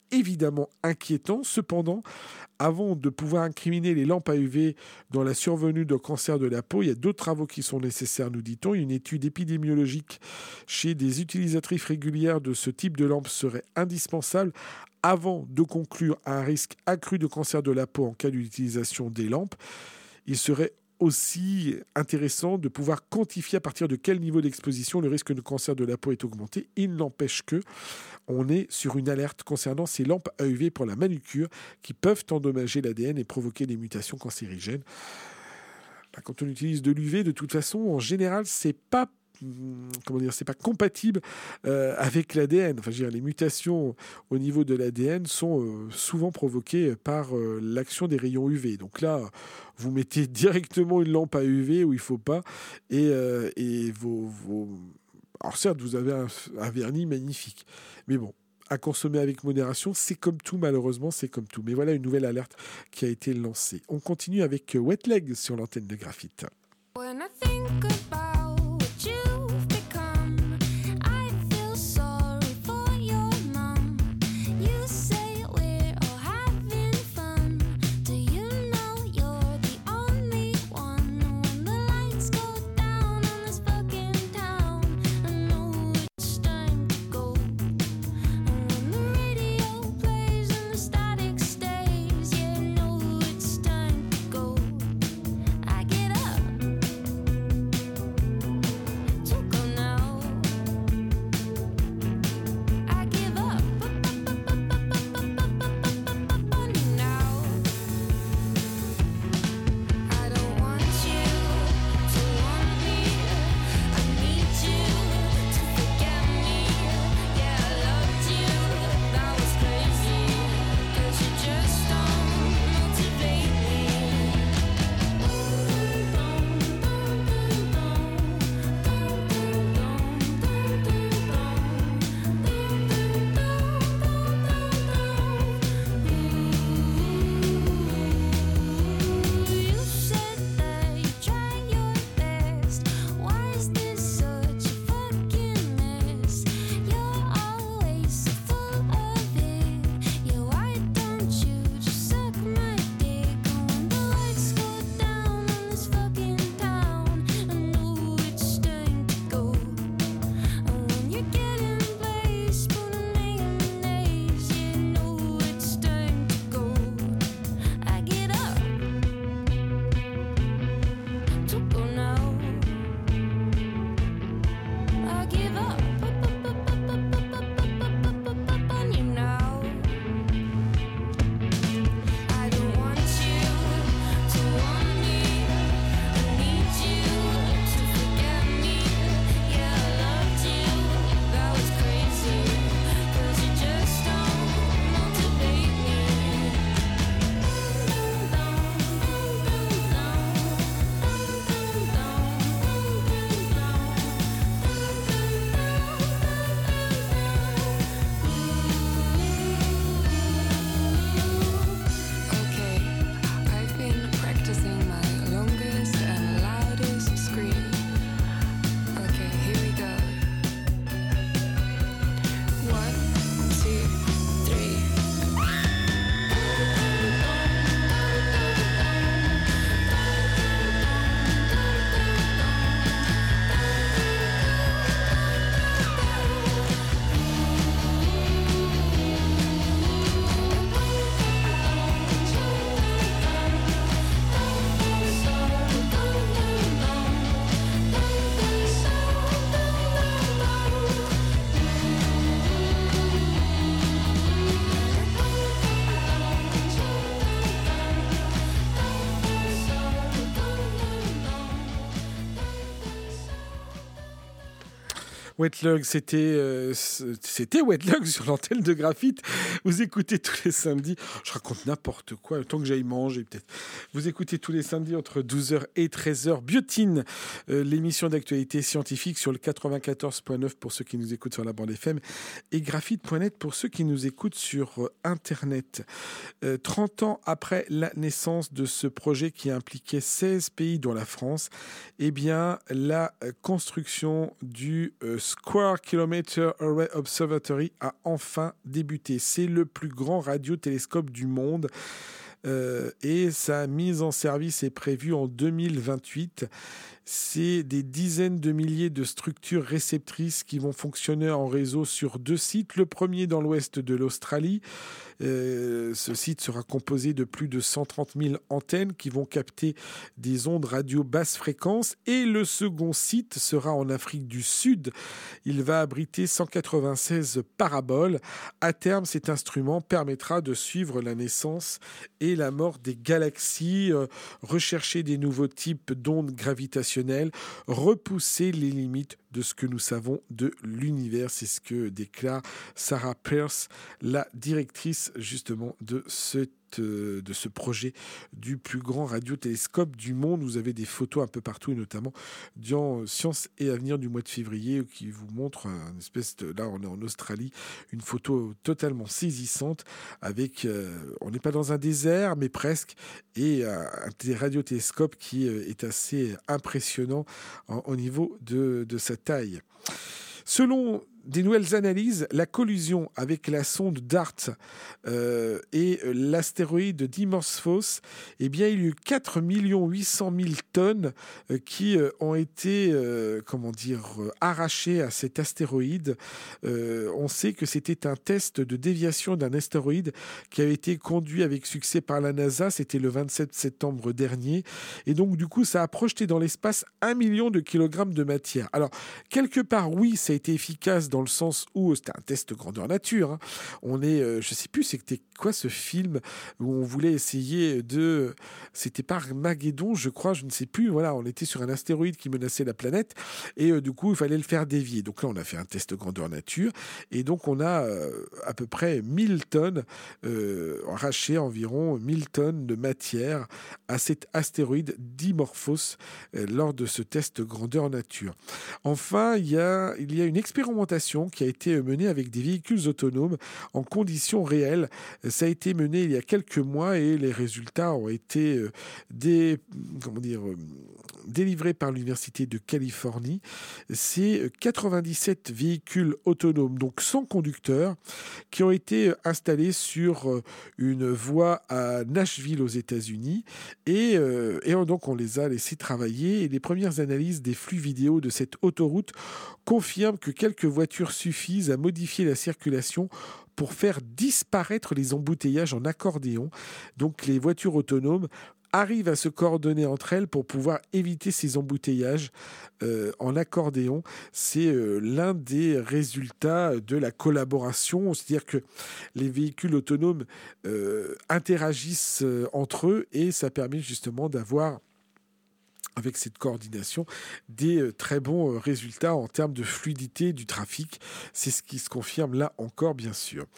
Speaker 1: évidemment inquiétant. Cependant, avant de pouvoir incriminer les lampes à U V dans la survenue de cancer de la peau, il y a d'autres travaux qui sont nécessaires, nous dit-on. Une étude épidémiologique chez des utilisatrices régulières de ce type de lampe serait indispensable avant de conclure à un risque accru de cancer de la peau en cas d'utilisation des lampes. Il serait aussi intéressant de pouvoir quantifier à partir de quel niveau d'exposition le risque de cancer de la peau est augmenté. Il n'empêche que on est sur une alerte concernant ces lampes à U V pour la manucure qui peuvent endommager l'A D N et provoquer des mutations cancérigènes. Quand on utilise de l'U V, de toute façon, en général, c'est pas comment dire, c'est pas compatible euh, avec l'A D N. Enfin, je veux dire, les mutations au niveau de l'A D N sont euh, souvent provoquées par euh, l'action des rayons U V. Donc là, vous mettez directement une lampe à U V où il faut pas, et, euh, et vos, vos... Alors certes, vous avez un, un vernis magnifique, mais bon, à consommer avec modération, c'est comme tout, malheureusement, c'est comme tout. Mais voilà une nouvelle alerte qui a été lancée. On continue avec Wet Leg sur l'antenne de Graphite.
Speaker 6: When I think about what you've become, I feel sorry for your mom. You say we're all having fun. Do you know you're the only one? When the lights go down on this fucking town, I know it's time to go. And when the radio plays and the static stays, yeah, I know it's time to go. I get up to go now. I give up on you now. I don't want you to want me. I need you to forget me. Yeah, I loved you, that was crazy. 'Cause you just don't motivate me. You said that you try your best. Why is this such a fucking mess? You're always so full of it. Yeah, why don't you just suck my dick? When the lights go down on this fucking town, I know it's time to go. And when you're getting blazed, spooning mayonnaise, yeah, I know it's time to go. I get up to go now. I give up on you now. I don't want you to want me. I need you to forget me. Yeah, I loved you, that was crazy. 'Cause you just don't motivate me. Okay, I've been practicing my longest and loudest scream. Okay, here we go. One, two, three.
Speaker 1: Wet Lug, c'était euh, c'était Wet Lug sur l'antenne de Graphite. Vous écoutez tous les samedis. Je raconte n'importe quoi, le temps que j'aille manger peut-être. Vous écoutez tous les samedis entre douze heures et treize heures Biotine, euh, l'émission d'actualité scientifique sur le quatre-vingt-quatorze point neuf pour ceux qui nous écoutent sur la bande F M et graphite point net pour ceux qui nous écoutent sur euh, Internet. Euh, trente ans après la naissance de ce projet qui impliquait seize pays dont la France, eh bien la euh, construction du euh, Square Kilometer Array Observatory a enfin débuté. C'est le plus grand radiotélescope du monde. Euh, et sa mise en service est prévue en deux mille vingt-huit. C'est des dizaines de milliers de structures réceptrices qui vont fonctionner en réseau sur deux sites. Le premier dans l'ouest de l'Australie. Euh, ce site sera composé de plus de cent trente mille antennes qui vont capter des ondes radio basse fréquence. Et le second site sera en Afrique du Sud. Il va abriter cent quatre-vingt-seize paraboles. À terme, cet instrument permettra de suivre la naissance et la mort des galaxies, euh, rechercher des nouveaux types d'ondes gravitationnelles, repousser les limites de ce que nous savons de l'univers. C'est ce que déclare Sarah Peirce, la directrice justement de cette de ce projet du plus grand radiotélescope du monde. Vous avez des photos un peu partout, et notamment dans Science et Avenir du mois de février, qui vous montre une espèce de... Là, on est en Australie, une photo totalement saisissante avec... Euh, on n'est pas dans un désert, mais presque, et un, un radiotélescope qui est assez impressionnant en, au niveau de, de sa taille. Selon des nouvelles analyses, la collision avec la sonde DART euh, et l'astéroïde Dimorphos, eh bien, il y a eu quatre millions huit cent mille tonnes euh, qui euh, ont été euh, comment dire, euh, arrachées à cet astéroïde. Euh, on sait que c'était un test de déviation d'un astéroïde qui avait été conduit avec succès par la NASA. C'était le vingt-sept septembre dernier. Et donc, du coup, ça a projeté dans l'espace un million de kilogrammes de matière. Alors, quelque part, oui, ça a été efficace dans le sens où c'était un test grandeur nature. Hein. On est, euh, je sais plus, c'était quoi ce film où on voulait essayer de, c'était pas Armageddon, je crois, je ne sais plus. Voilà, on était sur un astéroïde qui menaçait la planète et euh, du coup il fallait le faire dévier. Donc là on a fait un test grandeur nature et donc on a euh, à peu près mille tonnes euh, arraché environ mille tonnes de matière à cet astéroïde Dimorphos euh, lors de ce test grandeur nature. Enfin, il y a il y a une expérimentation qui a été menée avec des véhicules autonomes en conditions réelles. Ça a été mené il y a quelques mois et les résultats ont été euh, des, comment dire, euh, délivrés par l'Université de Californie. C'est quatre-vingt-dix-sept véhicules autonomes, donc sans conducteur, qui ont été installés sur une voie à Nashville aux États-Unis et, euh, et donc on les a laissés travailler et les premières analyses des flux vidéo de cette autoroute confirment que quelques voitures suffisent à modifier la circulation pour faire disparaître les embouteillages en accordéon. Donc les voitures autonomes arrivent à se coordonner entre elles pour pouvoir éviter ces embouteillages euh, en accordéon. C'est euh, l'un des résultats de la collaboration, c'est-à-dire que les véhicules autonomes euh, interagissent euh, entre eux et ça permet justement d'avoir, avec cette coordination, des euh, très bons euh, résultats en termes de fluidité du trafic. C'est ce qui se confirme là encore, bien sûr.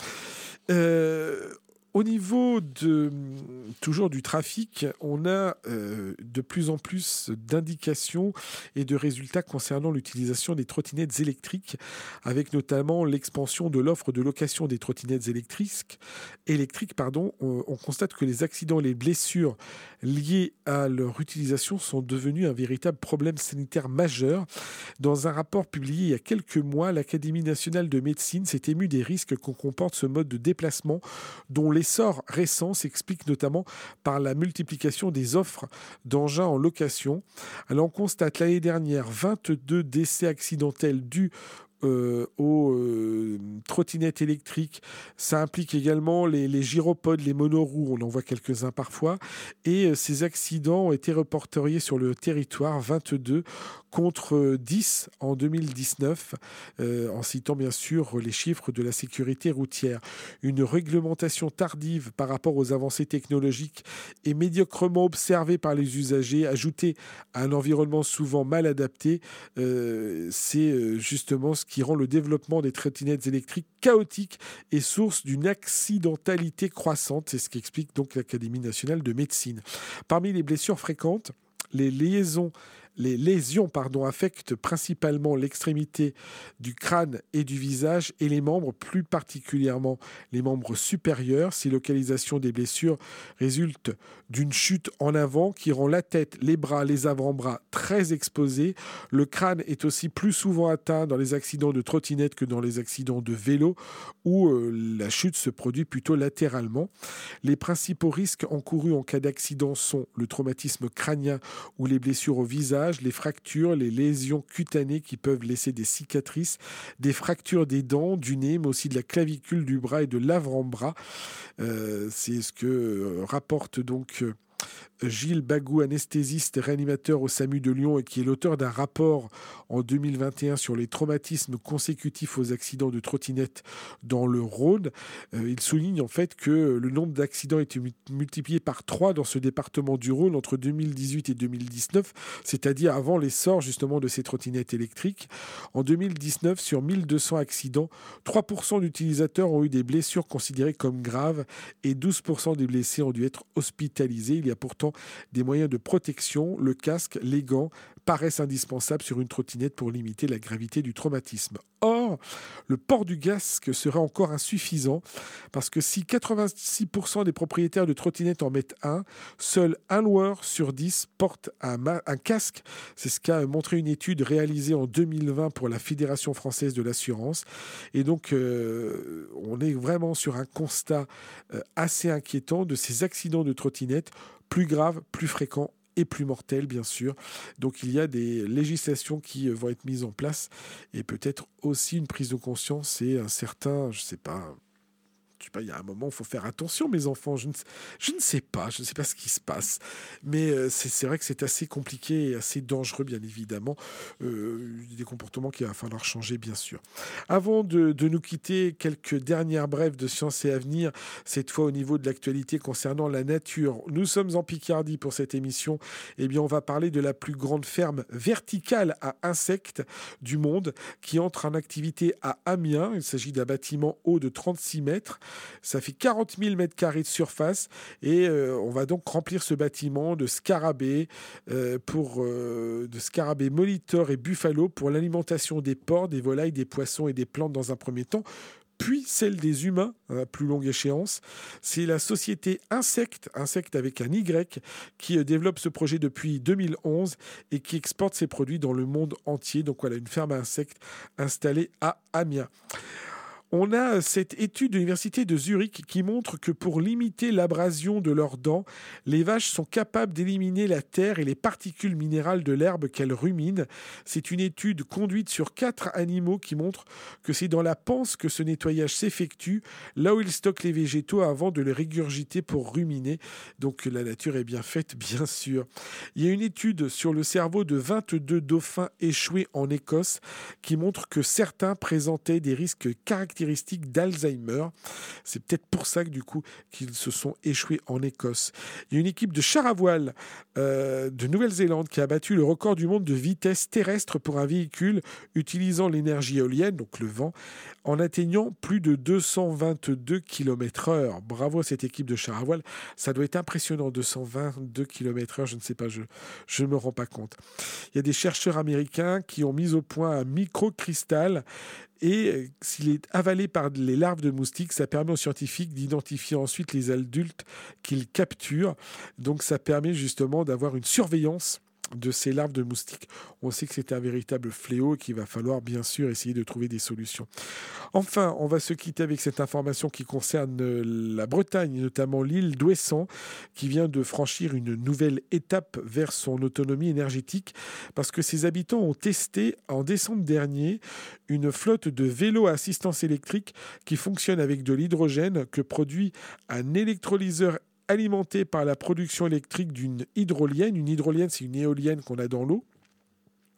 Speaker 1: Euh, Au niveau de, toujours du trafic, on a euh, de plus en plus d'indications et de résultats concernant l'utilisation des trottinettes électriques, avec notamment l'expansion de l'offre de location des trottinettes électriques. électriques pardon, on, on constate que les accidents et les blessures liées à leur utilisation sont devenus un véritable problème sanitaire majeur. Dans un rapport publié il y a quelques mois, l'Académie nationale de médecine s'est émue des risques qu'on comporte ce mode de déplacement, dont l'essor récent s'explique notamment par la multiplication des offres d'engins en location. Alors on constate l'année dernière vingt-deux décès accidentels dus Euh, aux euh, trottinettes électriques. Ça implique également les, les gyropodes, les monoroues, on en voit quelques-uns parfois. Et euh, ces accidents ont été reporteriés sur le territoire, vingt-deux contre dix en deux mille dix-neuf, euh, en citant bien sûr les chiffres de la sécurité routière. Une réglementation tardive par rapport aux avancées technologiques et médiocrement observée par les usagers, ajoutée à un environnement souvent mal adapté, euh, c'est justement ce qui rend le développement des trottinettes électriques chaotique et source d'une accidentalité croissante. C'est ce qu'explique donc l'Académie nationale de médecine. Parmi les blessures fréquentes, les liaisons Les lésions pardon, affectent principalement l'extrémité du crâne et du visage et les membres, plus particulièrement les membres supérieurs. Ces localisations des blessures résultent d'une chute en avant qui rend la tête, les bras, les avant-bras très exposés. Le crâne est aussi plus souvent atteint dans les accidents de trottinette que dans les accidents de vélo où euh, la chute se produit plutôt latéralement. Les principaux risques encourus en cas d'accident sont le traumatisme crânien ou les blessures au visage, les fractures, les lésions cutanées qui peuvent laisser des cicatrices, des fractures des dents, du nez, mais aussi de la clavicule du bras et de l'avant-bras. Euh, c'est ce que euh, rapporte donc euh, Gilles Bagou, anesthésiste et réanimateur au SAMU de Lyon et qui est l'auteur d'un rapport en deux mille vingt et un sur les traumatismes consécutifs aux accidents de trottinette dans le Rhône. Euh, il souligne en fait que le nombre d'accidents a été multiplié par trois dans ce département du Rhône entre deux mille dix-huit et deux mille dix-neuf, c'est-à-dire avant l'essor justement de ces trottinettes électriques. En deux mille dix-neuf, sur mille deux cents accidents, trois pour cent d'utilisateurs ont eu des blessures considérées comme graves et douze pour cent des blessés ont dû être hospitalisés. Il y a pourtant des moyens de protection, le casque, les gants paraissent indispensables sur une trottinette pour limiter la gravité du traumatisme. Or, le port du casque serait encore insuffisant parce que si quatre-vingt-six pour cent des propriétaires de trottinettes en mettent un, seul un loueur sur dix porte un, ma- un casque. C'est ce qu'a montré une étude réalisée en deux mille vingt pour la Fédération française de l'assurance. Et donc, euh, on est vraiment sur un constat euh, assez inquiétant de ces accidents de trottinettes plus graves, plus fréquents et plus mortels, bien sûr. Donc, il y a des législations qui vont être mises en place et peut-être aussi une prise de conscience et un certain, je ne sais pas, je sais pas, il y a un moment où il faut faire attention, mes enfants. Je ne, je ne sais pas, je ne sais pas ce qui se passe. Mais euh, c'est, c'est vrai que c'est assez compliqué et assez dangereux, bien évidemment. Euh, des comportements qu'il va falloir changer, bien sûr. Avant de, de nous quitter, quelques dernières brèves de Science et Avenir, cette fois au niveau de l'actualité concernant la nature. Nous sommes en Picardie pour cette émission. Eh bien, on va parler de la plus grande ferme verticale à insectes du monde qui entre en activité à Amiens. Il s'agit d'un bâtiment haut de trente-six mètres. Ça fait quarante mille mètres carrés de surface et euh, on va donc remplir ce bâtiment de scarabées, euh, pour, euh, de scarabées moliteurs et buffalo pour l'alimentation des porcs, des volailles, des poissons et des plantes dans un premier temps, puis celle des humains à plus longue échéance. C'est la société Insect, Insect avec un Y, qui euh, développe ce projet depuis deux mille onze et qui exporte ses produits dans le monde entier. Donc voilà, une ferme à insectes installée à Amiens. On a cette étude de l'université de Zurich qui montre que pour limiter l'abrasion de leurs dents, les vaches sont capables d'éliminer la terre et les particules minérales de l'herbe qu'elles ruminent. C'est une étude conduite sur quatre animaux qui montre que c'est dans la panse que ce nettoyage s'effectue, là où ils stockent les végétaux avant de les régurgiter pour ruminer. Donc la nature est bien faite, bien sûr. Il y a une étude sur le cerveau de vingt-deux dauphins échoués en Écosse qui montre que certains présentaient des risques caractéristiques d'Alzheimer. C'est peut-être pour ça que du coup qu'ils se sont échoués en Écosse. Il y a une équipe de chars à voile euh, de Nouvelle-Zélande qui a battu le record du monde de vitesse terrestre pour un véhicule utilisant l'énergie éolienne, donc le vent, en atteignant plus de deux cent vingt-deux kilomètres heure. Bravo à cette équipe de chars à voile. Ça doit être impressionnant, deux cent vingt-deux kilomètres heure, je ne sais pas, je ne me rends pas compte. Il y a des chercheurs américains qui ont mis au point un microcristal et s'il est avalé par les larves de moustiques, ça permet aux scientifiques d'identifier ensuite les adultes qu'ils capturent. Donc ça permet justement d'avoir une surveillance de ces larves de moustiques. On sait que c'est un véritable fléau et qu'il va falloir bien sûr essayer de trouver des solutions. Enfin, on va se quitter avec cette information qui concerne la Bretagne, notamment l'île d'Ouessant, qui vient de franchir une nouvelle étape vers son autonomie énergétique parce que ses habitants ont testé en décembre dernier une flotte de vélos à assistance électrique qui fonctionne avec de l'hydrogène que produit un électrolyseur alimenté par la production électrique d'une hydrolienne. Une hydrolienne, c'est une éolienne qu'on a dans l'eau,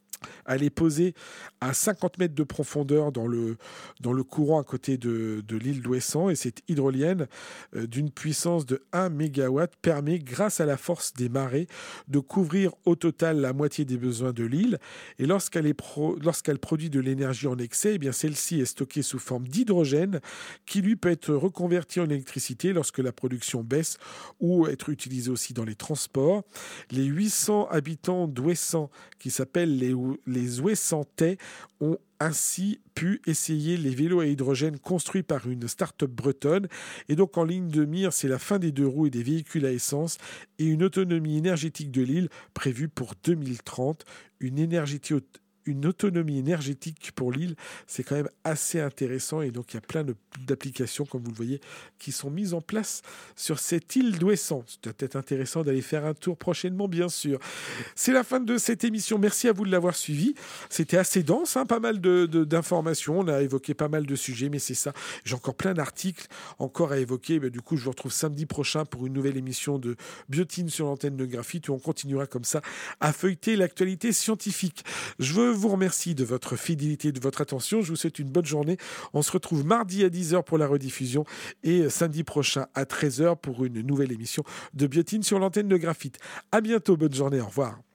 Speaker 1: Elle est posée à cinquante mètres de profondeur dans le, dans le courant à côté de, de l'île d'Ouessant, et cette hydrolienne euh, d'une puissance de un mégawatt permet, grâce à la force des marées, de couvrir au total la moitié des besoins de l'île. Et lorsqu'elle, est pro, lorsqu'elle produit de l'énergie en excès, eh bien celle-ci est stockée sous forme d'hydrogène qui lui peut être reconverti en électricité lorsque la production baisse ou être utilisée aussi dans les transports. Les huit cents habitants d'Ouessant, qui s'appellent les, les Ouessantais, ont ainsi pu essayer les vélos à hydrogène construits par une start-up bretonne. Et donc en ligne de mire, c'est la fin des deux roues et des véhicules à essence et une autonomie énergétique de l'île prévue pour deux mille trente. Une énergétique Une autonomie énergétique pour l'île, c'est quand même assez intéressant, et donc il y a plein de, d'applications, comme vous le voyez, qui sont mises en place sur cette île d'Ouessant. C'est peut-être intéressant d'aller faire un tour prochainement, bien sûr. C'est la fin de cette émission. Merci à vous de l'avoir suivi. C'était assez dense, hein, pas mal de, de, d'informations. On a évoqué pas mal de sujets, mais c'est ça. J'ai encore plein d'articles encore à évoquer. Ben, du coup, je vous retrouve samedi prochain pour une nouvelle émission de Biotine sur l'antenne de Graphite, où on continuera comme ça à feuilleter l'actualité scientifique. Je veux vous remercie de votre fidélité, de votre attention. Je vous souhaite une bonne journée. On se retrouve mardi à dix heures pour la rediffusion et samedi prochain à treize heures pour une nouvelle émission de Biotine sur l'antenne de Graphite. À bientôt, bonne journée, au revoir.